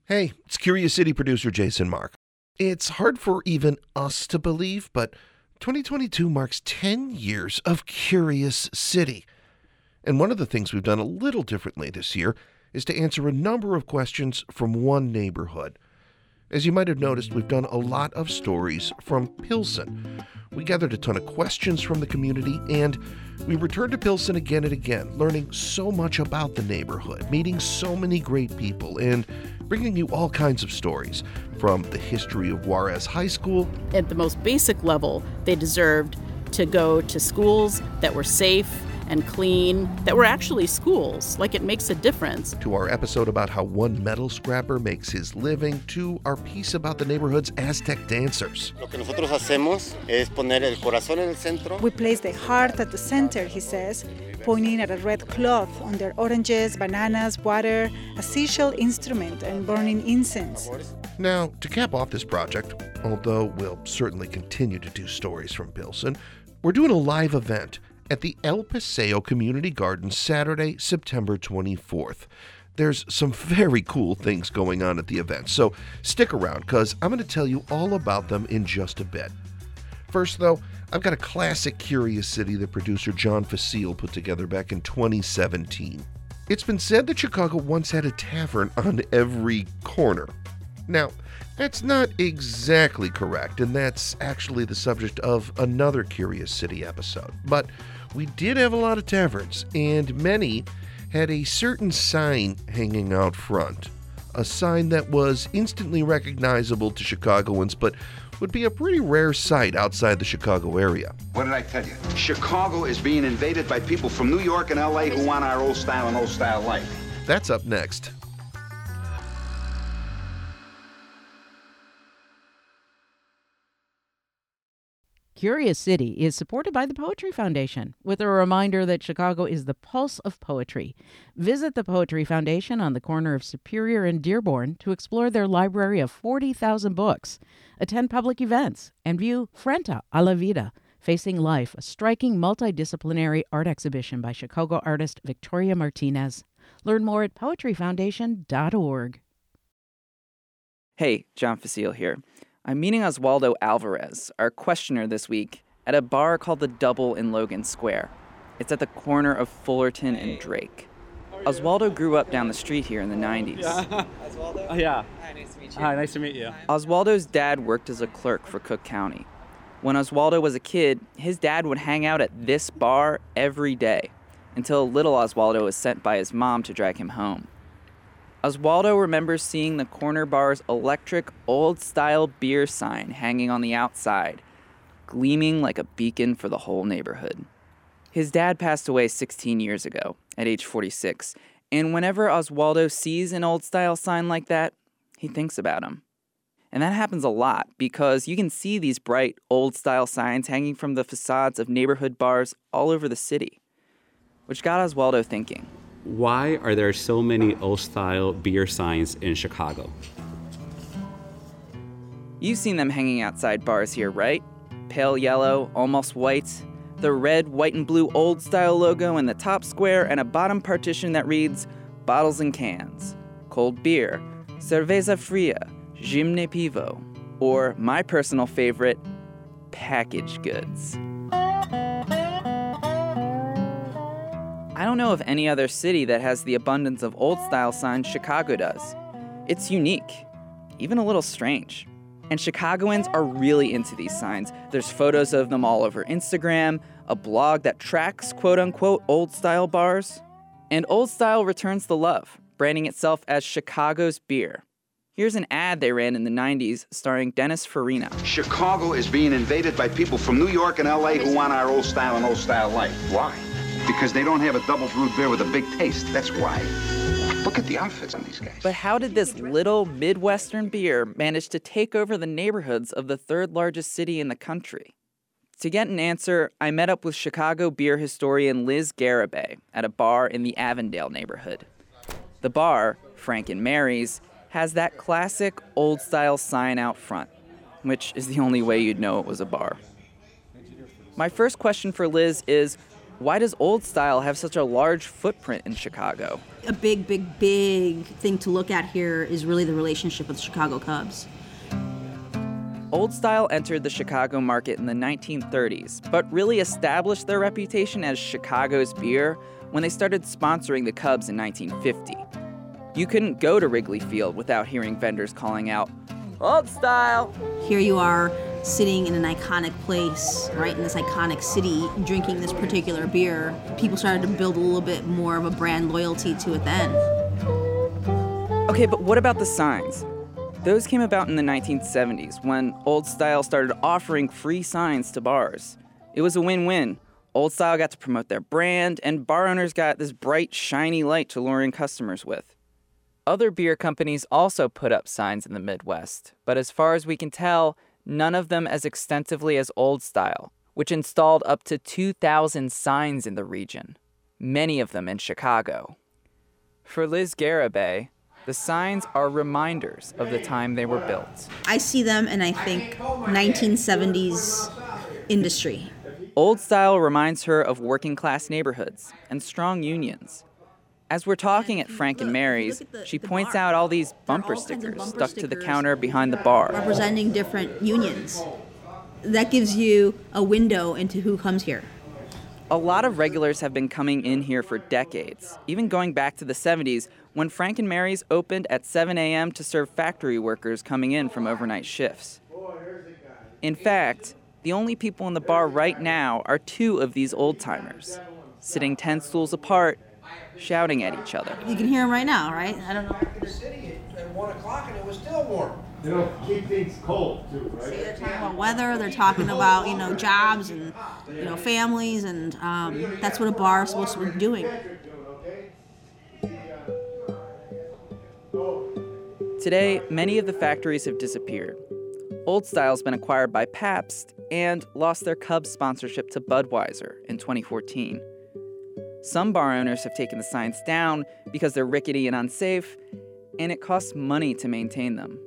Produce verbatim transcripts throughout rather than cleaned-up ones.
Hey, it's Curious City producer Jason Mark. It's hard for even us to believe, but twenty twenty-two marks ten years of Curious City. And one of the things we've done a little differently this year is to answer a number of questions from one neighborhood. As you might have noticed, we've done a lot of stories from Pilsen. We gathered a ton of questions from the community, and we returned to Pilsen again and again, learning so much about the neighborhood, meeting so many great people, and bringing you all kinds of stories, from the history of Juarez High School. At the most basic level, they deserved to go to schools that were safe and clean, that were actually schools. Like, it makes a difference. To our episode about how one metal scrapper makes his living, to our piece about the neighborhood's Aztec dancers. Lo que nosotros hacemos es poner el corazón en el centro. We place the heart at the center, he says, pointing at a red cloth under oranges, bananas, water, a seashell instrument, and burning incense. Now, to cap off this project, although we'll certainly continue to do stories from Pilsen, we're doing a live event at the El Paseo Community Garden Saturday, September twenty-fourth. There's some very cool things going on at the event, so stick around because I'm going to tell you all about them in just a bit. First, though, I've got a classic Curious City that producer John Facile put together back in twenty seventeen. It's been said that Chicago once had a tavern on every corner. Now, that's not exactly correct, and that's actually the subject of another Curious City episode. But we did have a lot of taverns, and many had a certain sign hanging out front. A sign that was instantly recognizable to Chicagoans, but would be a pretty rare sight outside the Chicago area. What did I tell you? Chicago is being invaded by people from New York and L A who want our old style and old style life. That's up next. Curious City is supported by the Poetry Foundation, with a reminder that Chicago is the pulse of poetry. Visit the Poetry Foundation on the corner of Superior and Dearborn to explore their library of forty thousand books, attend public events, and view Frente a la Vida, Facing Life, a striking multidisciplinary art exhibition by Chicago artist Victoria Martinez. Learn more at poetry foundation dot org. Hey, John Facile here. I'm meeting Oswaldo Alvarez, our questioner this week, at a bar called The Double in Logan Square. It's at the corner of Fullerton and Drake. Oswaldo grew up down the street here in the nineties. Yeah. Oswaldo? Oh, yeah. Hi, nice to meet you. Hi, nice to meet you. Oswaldo's dad worked as a clerk for Cook County. When Oswaldo was a kid, his dad would hang out at this bar every day, until little Oswaldo was sent by his mom to drag him home. Oswaldo remembers seeing the corner bar's electric, old-style beer sign hanging on the outside, gleaming like a beacon for the whole neighborhood. His dad passed away sixteen years ago, at age forty-six, and whenever Oswaldo sees an old-style sign like that, he thinks about him. And that happens a lot, because you can see these bright, old-style signs hanging from the facades of neighborhood bars all over the city, which got Oswaldo thinking. Why are there so many old-style beer signs in Chicago? You've seen them hanging outside bars here, right? Pale yellow, almost white, the red, white, and blue old-style logo in the top square, and a bottom partition that reads, bottles and cans, cold beer, cerveza fria, gymne pivo, or my personal favorite, packaged goods. I don't know of any other city that has the abundance of old-style signs Chicago does. It's unique, even a little strange. And Chicagoans are really into these signs. There's photos of them all over Instagram, a blog that tracks quote-unquote old-style bars. And Old Style returns the love, branding itself as Chicago's beer. Here's an ad they ran in the nineties starring Dennis Farina. Chicago is being invaded by people from New York and L A who want our old style and old style life. Why? Because they don't have a double brewed beer with a big taste. That's why. Look at the outfits on these guys. But how did this little Midwestern beer manage to take over the neighborhoods of the third largest city in the country? To get an answer, I met up with Chicago beer historian Liz Garibay at a bar in the Avondale neighborhood. The bar, Frank and Mary's, has that classic old-style sign out front, which is the only way you'd know it was a bar. My first question for Liz is, Why does Old Style have such a large footprint in Chicago? A big, big, big thing to look at here is really the relationship with the Chicago Cubs. Old Style entered the Chicago market in the nineteen thirties, but really established their reputation as Chicago's beer when they started sponsoring the Cubs in nineteen fifty. You couldn't go to Wrigley Field without hearing vendors calling out, "Old Style!" Here you are sitting in an iconic place, right, in this iconic city, drinking this particular beer. People started to build a little bit more of a brand loyalty to it then. Okay, but what about the signs? Those came about in the nineteen seventies when Old Style started offering free signs to bars. It was a win-win. Old Style got to promote their brand, and bar owners got this bright, shiny light to lure in customers with. Other beer companies also put up signs in the Midwest, but as far as we can tell, none of them as extensively as Old Style, which installed up to two thousand signs in the region, many of them in Chicago. For Liz Garibay, the signs are reminders of the time they were built. I see them and I think nineteen seventies industry. Old Style reminds her of working class neighborhoods and strong unions. As we're talking at Frank and Mary's, she points out all these bumper stickers stuck to the counter behind the bar. Representing different unions. That gives you a window into who comes here. A lot of regulars have been coming in here for decades, even going back to the seventies when Frank and Mary's opened at seven a.m. to serve factory workers coming in from overnight shifts. In fact, the only people in the bar right now are two of these old-timers, sitting ten stools apart, shouting at each other. You can hear them right now, right? I don't know. The city at one o'clock and it was still warm. They don't keep things cold too, right? See, they're talking about weather. They're talking about, you know, jobs and, you know, families, and um, that's what a bar is supposed to be doing. Today, many of the factories have disappeared. Old Style's been acquired by Pabst and lost their Cubs sponsorship to Budweiser in twenty fourteen. Some bar owners have taken the signs down because they're rickety and unsafe, and it costs money to maintain them.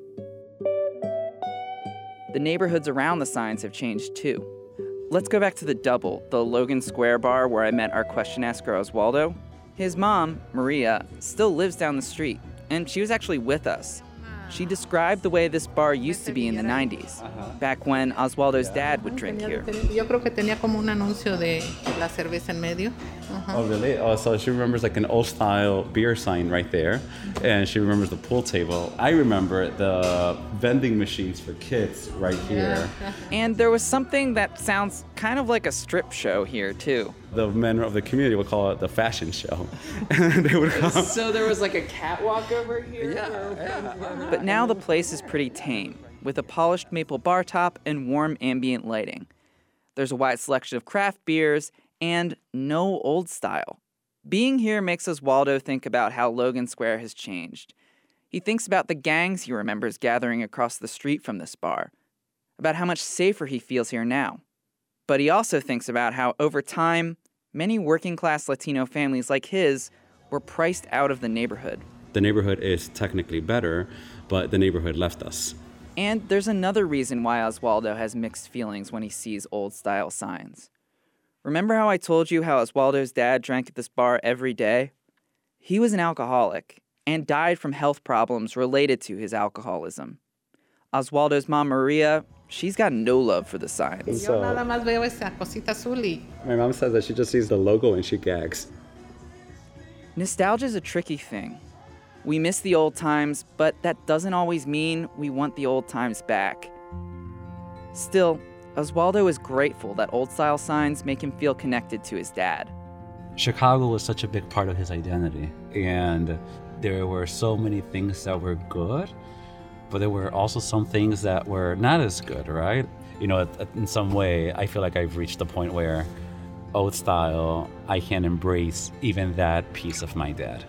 The neighborhoods around the signs have changed too. Let's go back to the Double, the Logan Square bar where I met our question asker Oswaldo. His mom, Maria, still lives down the street, and she was actually with us. She described the way this bar used to be in the nineties, back when Oswaldo's dad would drink here. Yo creo que tenía como un anuncio de la cerveza en medio. Oh, really? Oh, so she remembers like an Old Style beer sign right there, and she remembers the pool table. I remember the vending machines for kids right here. And there was something that sounds kind of like a strip show here, too. The men of the community would call it the fashion show. They would come. So there was like a catwalk over here? Yeah, yeah. But now the place is pretty tame, with a polished maple bar top and warm ambient lighting. There's a wide selection of craft beers and no Old Style. Being here makes Oswaldo think about how Logan Square has changed. He thinks about the gangs he remembers gathering across the street from this bar, about how much safer he feels here now. But he also thinks about how, over time, many working-class Latino families like his were priced out of the neighborhood. The neighborhood is technically better, but the neighborhood left us. And there's another reason why Oswaldo has mixed feelings when he sees Old Style signs. Remember how I told you how Oswaldo's dad drank at this bar every day? He was an alcoholic and died from health problems related to his alcoholism. Oswaldo's mom, Maria, she's got no love for the signs. Yo nada más veo esa cosita azul y... My mom says that she just sees the logo and she gags. Nostalgia's a tricky thing. We miss the old times, but that doesn't always mean we want the old times back. Still, Oswaldo is grateful that Old Style signs make him feel connected to his dad. Chicago was such a big part of his identity, and there were so many things that were good, but there were also some things that were not as good, right? You know, in some way, I feel like I've reached the point where Old Style, I can embrace even that piece of my dad.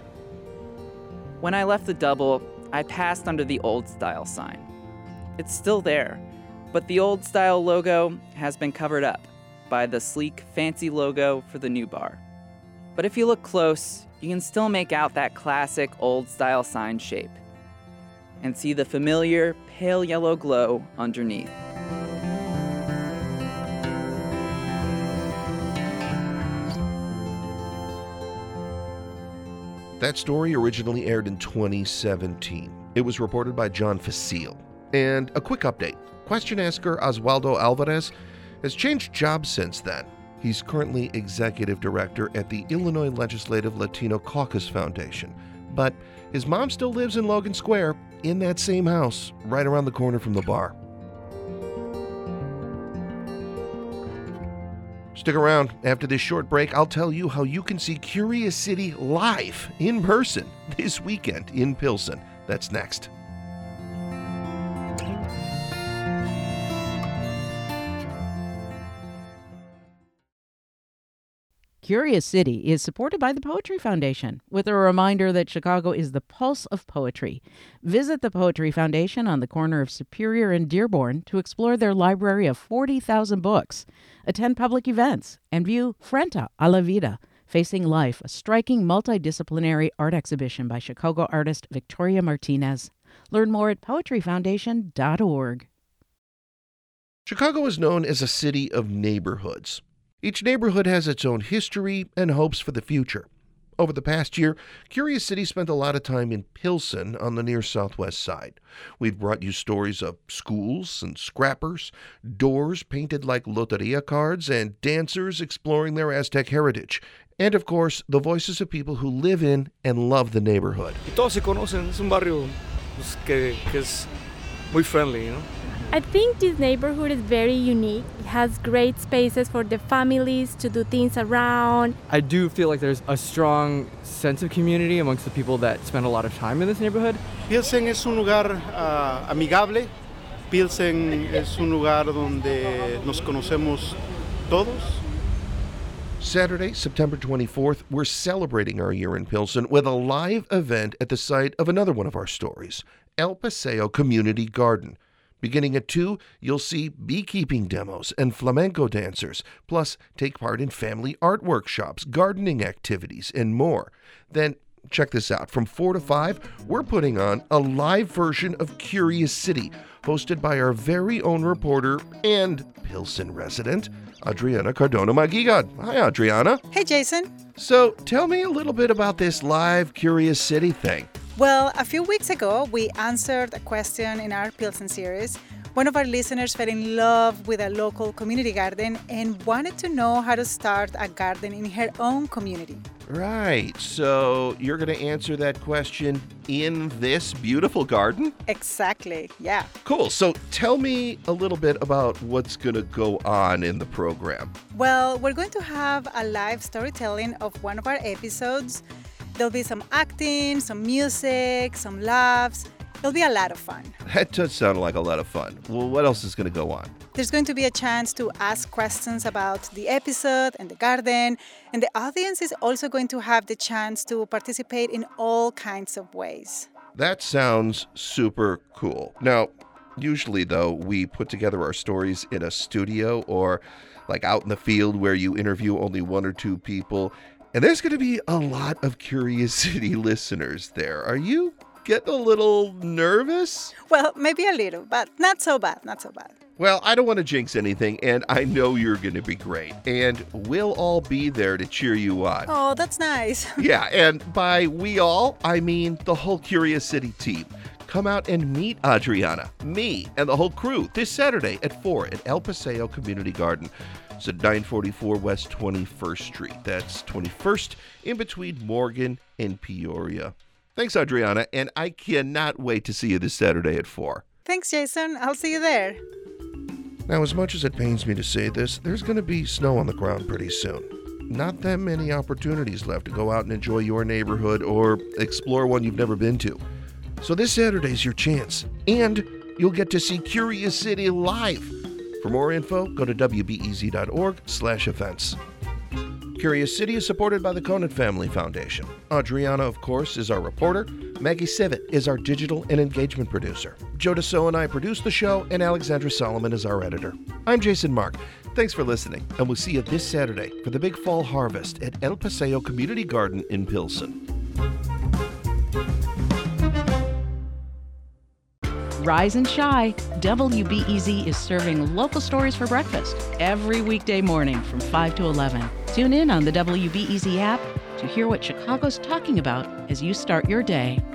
When I left the Double, I passed under the Old Style sign. It's still there, but the Old Style logo has been covered up by the sleek, fancy logo for the new bar. But if you look close, you can still make out that classic Old Style sign shape and see the familiar pale yellow glow underneath. That story originally aired in twenty seventeen. It was reported by John Facile. And a quick update. Question asker Oswaldo Alvarez has changed jobs since then. He's currently executive director at the Illinois Legislative Latino Caucus Foundation. But his mom still lives in Logan Square, in that same house, right around the corner from the bar. Stick around. After this short break, I'll tell you how you can see Curious City live, in person, this weekend in Pilsen. That's next. Curious City is supported by the Poetry Foundation, with a reminder that Chicago is the pulse of poetry. Visit the Poetry Foundation on the corner of Superior and Dearborn to explore their library of forty thousand books, attend public events, and view Frente a la Vida, Facing Life, a striking multidisciplinary art exhibition by Chicago artist Victoria Martinez. Learn more at poetry foundation dot org. Chicago is known as a city of neighborhoods. Each neighborhood has its own history and hopes for the future. Over the past year, Curious City spent a lot of time in Pilsen on the near southwest side. We've brought you stories of schools and scrappers, doors painted like loteria cards, and dancers exploring their Aztec heritage. And, of course, the voices of people who live in and love the neighborhood. Y todos se conocen, es un barrio pues, que, que es muy friendly, you know? I think this neighborhood is very unique. It has great spaces for the families to do things around. I do feel like there's a strong sense of community amongst the people that spend a lot of time in this neighborhood. Pilsen es un lugar uh, amigable. Pilsen es un lugar donde nos conocemos todos. Saturday, September twenty-fourth, we're celebrating our year in Pilsen with a live event at the site of another one of our stories, El Paseo Community Garden. Beginning at two, you'll see beekeeping demos and flamenco dancers, plus take part in family art workshops, gardening activities, and more. Then, check this out. From four to five, we're putting on a live version of Curious City, hosted by our very own reporter and Pilsen resident, Adriana Cardona Magigad. Hi, Adriana. Hey, Jason. So, tell me a little bit about this live Curious City thing. Well, a few weeks ago, we answered a question in our Pilsen series. One of our listeners fell in love with a local community garden and wanted to know how to start a garden in her own community. Right. So you're going to answer that question in this beautiful garden? Exactly. Yeah. Cool. So tell me a little bit about what's going to go on in the program. Well, we're going to have a live storytelling of one of our episodes. There'll be some acting, some music, some laughs. It'll be a lot of fun. That does sound like a lot of fun. Well, what else is going to go on? There's going to be a chance to ask questions about the episode and the garden, and the audience is also going to have the chance to participate in all kinds of ways. That sounds super cool. Now, usually, though, we put together our stories in a studio or like out in the field where you interview only one or two people. And there's going to be a lot of Curious City listeners there. Are you getting a little nervous? Well, maybe a little, but not so bad, not so bad. Well, I don't want to jinx anything, and I know you're going to be great. And we'll all be there to cheer you on. Oh, that's nice. Yeah, and by we all, I mean the whole Curious City team. Come out and meet Adriana, me, and the whole crew this Saturday at four at El Paseo Community Garden. It's at nine forty-four West twenty-first Street. That's twenty-first in between Morgan and Peoria. Thanks, Adriana, and I cannot wait to see you this Saturday at four. Thanks, Jason. I'll see you there. Now, as much as it pains me to say this, there's going to be snow on the ground pretty soon. Not that many opportunities left to go out and enjoy your neighborhood or explore one you've never been to. So this Saturday's your chance, and you'll get to see Curious City live. For more info, go to w b e z dot org slash events. Curious City is supported by the Conant Family Foundation. Adriana, of course, is our reporter. Maggie Sivit is our digital and engagement producer. Joe Deso and I produce the show, and Alexandra Solomon is our editor. I'm Jason Mark. Thanks for listening, and we'll see you this Saturday for the big fall harvest at El Paseo Community Garden in Pilsen. Rise and shine. W B E Z is serving local stories for breakfast every weekday morning from five to eleven. Tune in on the W B E Z app to hear what Chicago's talking about as you start your day.